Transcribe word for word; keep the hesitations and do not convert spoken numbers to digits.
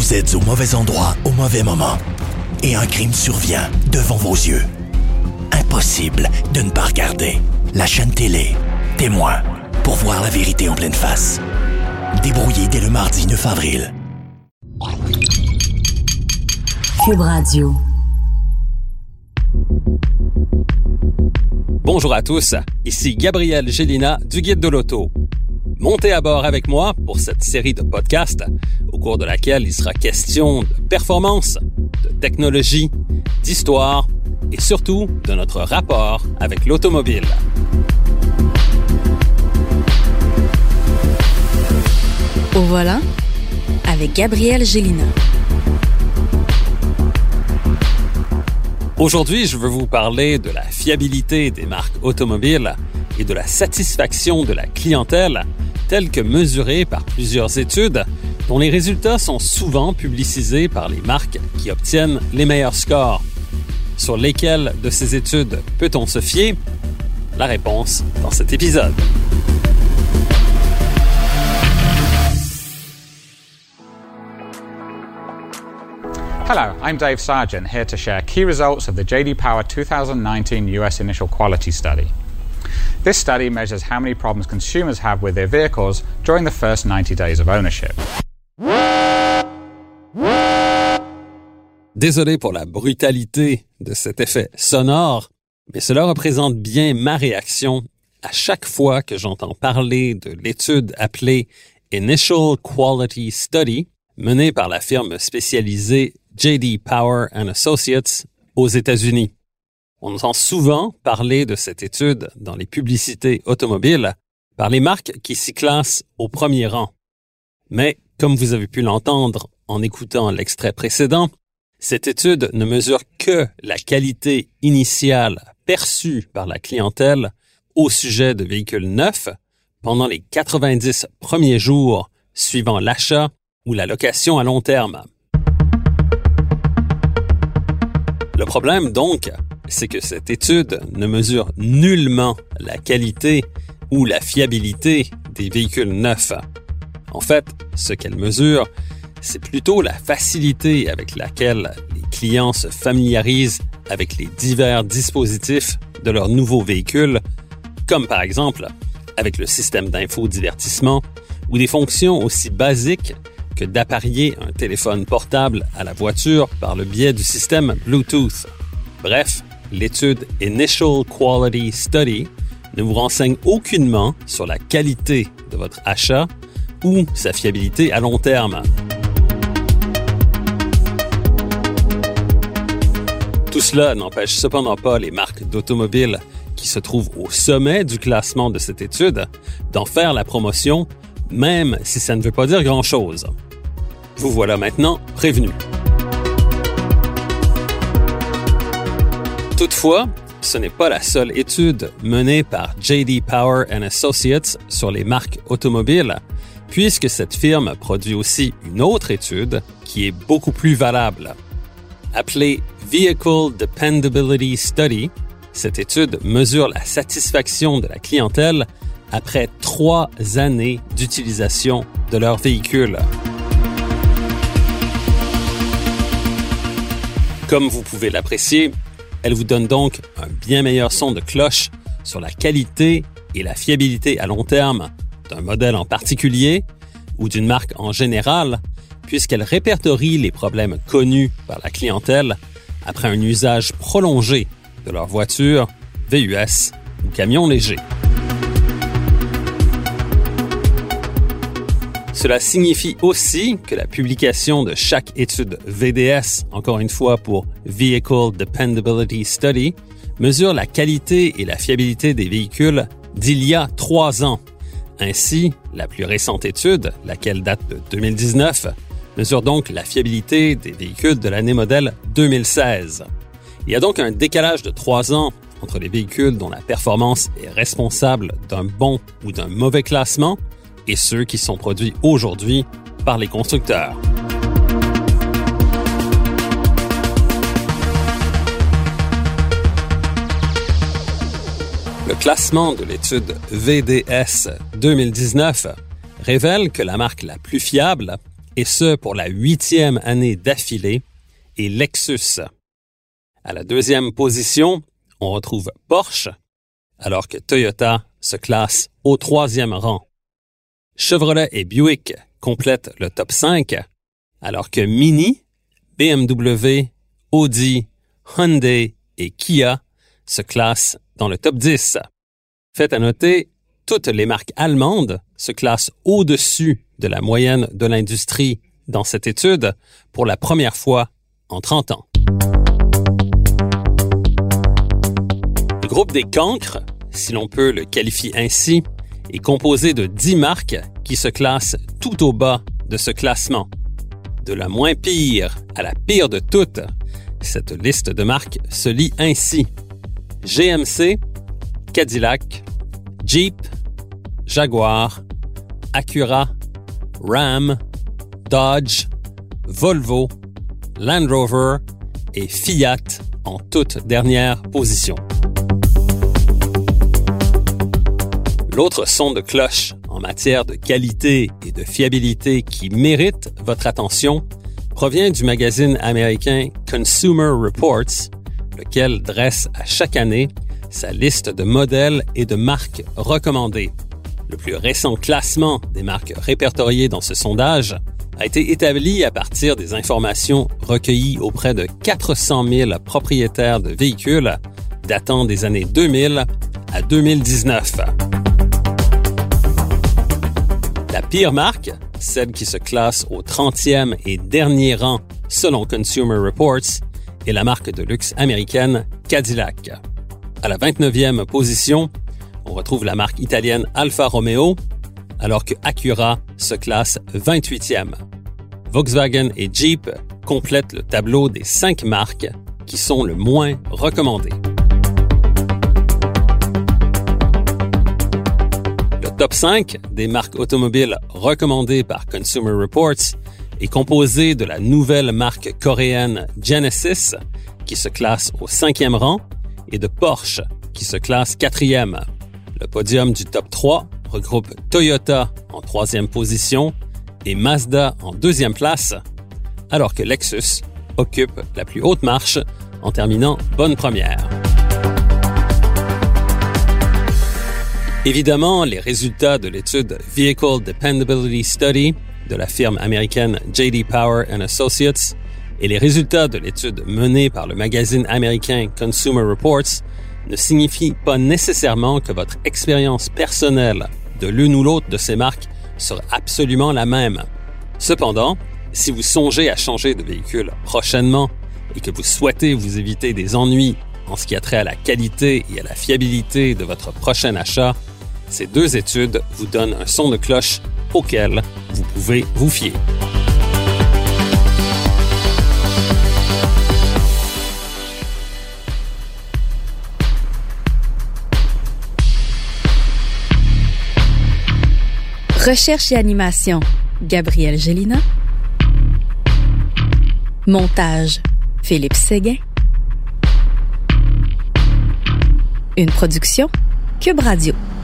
Vous êtes au mauvais endroit au mauvais moment. Et un crime survient devant vos yeux. Impossible de ne pas regarder. La chaîne télé, Témoin, pour voir la vérité en pleine face. Débrouillé dès le mardi neuf avril. Cube Radio. Bonjour à tous, ici Gabriel Gélina du Guide de l'Auto. Montez à bord avec moi pour cette série de podcasts au cours de laquelle il sera question de performance, de technologie, d'histoire et surtout de notre rapport avec l'automobile. Au volant, avec Gabriel Gélina. Aujourd'hui, je veux vous parler de la fiabilité des marques automobiles et de la satisfaction de la clientèle telle que mesurée par plusieurs études dont les résultats sont souvent publicisés par les marques qui obtiennent les meilleurs scores. Sur lesquelles de ces études peut-on se fier? La réponse dans cet épisode. Hello, I'm Dave Sargent, here to share key results of the J D Power twenty nineteen U S Initial Quality Study. This study measures how many problems consumers have with their vehicles during the first ninety days of ownership. Désolé pour la brutalité de cet effet sonore, mais cela représente bien ma réaction à chaque fois que j'entends parler de l'étude appelée Initial Quality Study, menée par la firme spécialisée J D Power and Associates aux États-Unis. On entend souvent parler de cette étude dans les publicités automobiles par les marques qui s'y classent au premier rang. Mais, comme vous avez pu l'entendre en écoutant l'extrait précédent, cette étude ne mesure que la qualité initiale perçue par la clientèle au sujet de véhicules neufs pendant les quatre-vingt-dix premiers jours suivant l'achat ou la location à long terme. Le problème, donc, c'est que cette étude ne mesure nullement la qualité ou la fiabilité des véhicules neufs. En fait, ce qu'elle mesure, c'est plutôt la facilité avec laquelle les clients se familiarisent avec les divers dispositifs de leur nouveau véhicule, comme par exemple avec le système d'infodivertissement ou des fonctions aussi basiques que d'apparier un téléphone portable à la voiture par le biais du système Bluetooth. Bref, l'étude Initial Quality Study ne vous renseigne aucunement sur la qualité de votre achat ou sa fiabilité à long terme. Tout cela n'empêche cependant pas les marques d'automobiles qui se trouvent au sommet du classement de cette étude d'en faire la promotion, même si ça ne veut pas dire grand-chose. Vous voilà maintenant prévenu. Toutefois, ce n'est pas la seule étude menée par J D Power and Associates sur les marques automobiles, puisque cette firme produit aussi une autre étude qui est beaucoup plus valable. Appelée Vehicle Dependability Study, cette étude mesure la satisfaction de la clientèle après trois années d'utilisation de leur véhicule. Comme vous pouvez l'apprécier, elle vous donne donc un bien meilleur son de cloche sur la qualité et la fiabilité à long terme d'un modèle en particulier ou d'une marque en général, puisqu'elle répertorie les problèmes connus par la clientèle après un usage prolongé de leur voiture, V U S ou camion léger. Cela signifie aussi que la publication de chaque étude V D S, encore une fois pour Vehicle Dependability Study, mesure la qualité et la fiabilité des véhicules d'il y a trois ans. Ainsi, la plus récente étude, laquelle date de deux mille dix-neuf, mesure donc la fiabilité des véhicules de l'année modèle deux mille seize. Il y a donc un décalage de trois ans entre les véhicules dont la performance est responsable d'un bon ou d'un mauvais classement et ceux qui sont produits aujourd'hui par les constructeurs. Le classement de l'étude V D S deux mille dix-neuf révèle que la marque la plus fiable et ce pour la huitième année d'affilée, est Lexus. À la deuxième position, on retrouve Porsche, alors que Toyota se classe au troisième rang. Chevrolet et Buick complètent le top cinq, alors que Mini, B M W, Audi, Hyundai et Kia se classent dans le top dix. Fait à noter, toutes les marques allemandes se classent au-dessus de la moyenne de l'industrie dans cette étude pour la première fois en trente ans. Le groupe des cancres, si l'on peut le qualifier ainsi, est composé de dix marques qui se classent tout au bas de ce classement. De la moins pire à la pire de toutes, cette liste de marques se lit ainsi. G M C, Cadillac, Jeep, Jaguar, Acura, Ram, Dodge, Volvo, Land Rover et Fiat en toute dernière position. L'autre son de cloche en matière de qualité et de fiabilité qui mérite votre attention provient du magazine américain Consumer Reports, lequel dresse à chaque année sa liste de modèles et de marques recommandées. Le plus récent classement des marques répertoriées dans ce sondage a été établi à partir des informations recueillies auprès de quatre cent mille propriétaires de véhicules datant des années deux mille à deux mille dix-neuf. La pire marque, celle qui se classe au trentième et dernier rang selon Consumer Reports, est la marque de luxe américaine Cadillac. À la vingt-neuvième position, on retrouve la marque italienne Alfa Romeo, alors que Acura se classe vingt-huitième. Volkswagen et Jeep complètent le tableau des cinq marques qui sont le moins recommandées. Le top cinq des marques automobiles recommandées par Consumer Reports est composé de la nouvelle marque coréenne Genesis, qui se classe au cinquième rang, et de Porsche, qui se classe quatrième. Le podium du top trois regroupe Toyota en troisième position et Mazda en deuxième place, alors que Lexus occupe la plus haute marche en terminant bonne première. Évidemment, les résultats de l'étude Vehicle Dependability Study de la firme américaine J D Power and Associates et les résultats de l'étude menée par le magazine américain Consumer Reports ne signifient pas nécessairement que votre expérience personnelle de l'une ou l'autre de ces marques sera absolument la même. Cependant, si vous songez à changer de véhicule prochainement et que vous souhaitez vous éviter des ennuis en ce qui a trait à la qualité et à la fiabilité de votre prochain achat, ces deux études vous donnent un son de cloche auquel vous pouvez vous fier. Recherche et animation, Gabrielle Gélina. Montage, Philippe Séguin. Une production, Cube Radio.